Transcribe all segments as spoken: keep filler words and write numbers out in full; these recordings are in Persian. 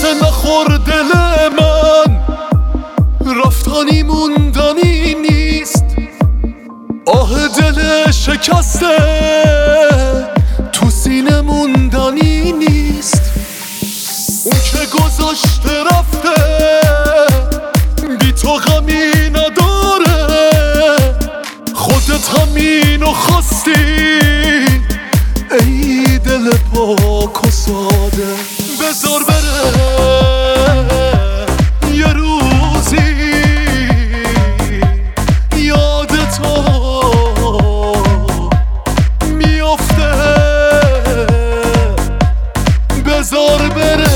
قصه نخور دل من، رفتنی موندنی نیست. آه دل شکسته تو سینه موندنی نیست. اون که گذاشته رفته بی تو غمی نداره، خودت همینو خواستی ای دل پاک و ساده. بذار بره یه روزی یاد تو میافته، بذار بره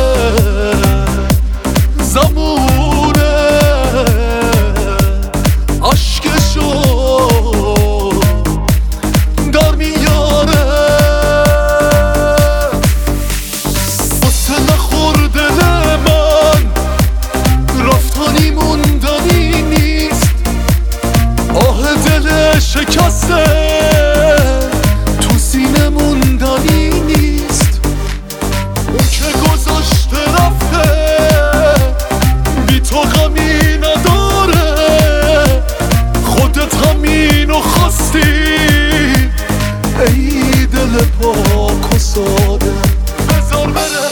زمونه عشقشو در میاره. قصه نخور دل من، رفتنی موندنی نیست. آه دل شکسته تو سینه موندنی نیست. اون که گذاشته رفته بی تو غمی نداره، خودت همینو خواستی ای دل پاک و ساده. بذار بره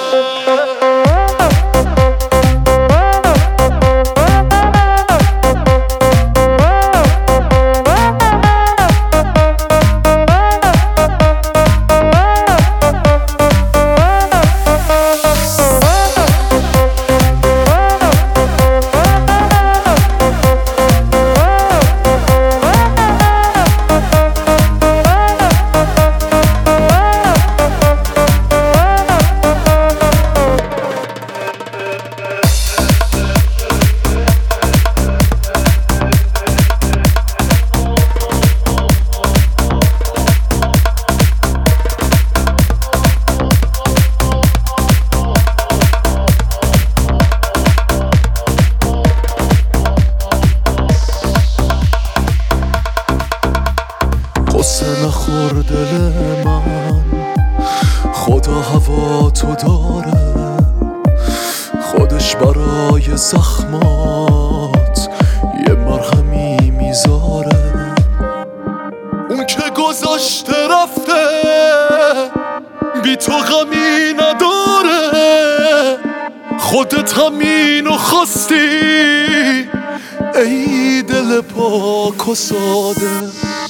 قصه نخور دل من، خدا هوا تو داره، خودش برای زخمات یه مرهمی میذاره. اون که گذاشته رفته بی تو غمی نداره، خودت همینو خواستی ای دل پاک و ساده.